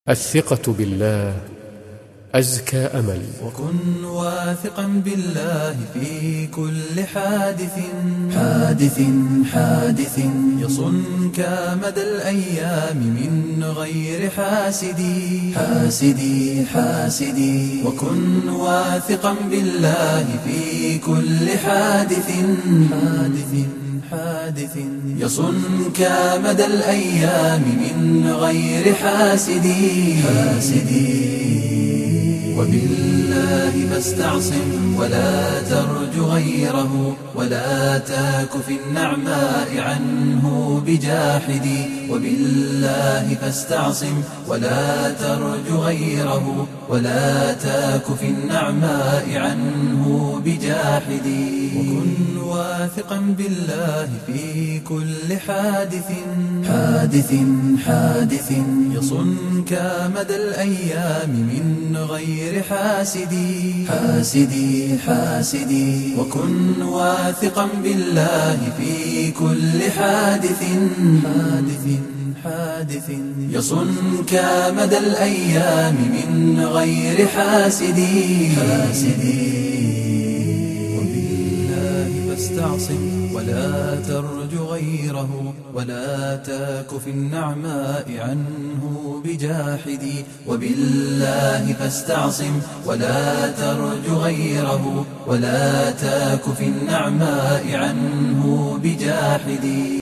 الثقة بالله أزكى أمل. وكن واثقا بالله في كل حادث يصنك مدى الأيام من غير حاسدي وكن واثقا بالله في كل حادث يصنك مدى الأيام من غير حاسدي وبالله فاستعصم ولا ترج غيره ولا تاك في النعماء عنه بجاحدي وبالله فاستعصم ولا ترج غيره ولا تاك في النعماء عنه بجاحدي وكن واثقا بالله في كل حادث يصنك مدى الأيام من غير حاسدي وكن واثقا بالله في كل حادث يصنك مدى الأيام من غير حاسدي فاستعصم ولا ترج غيره ولا تاك في النعماء عنه بجاحدي وبالله فاستعصم ولا ترج غيره ولا تاك في النعماء عنه بجاحدي.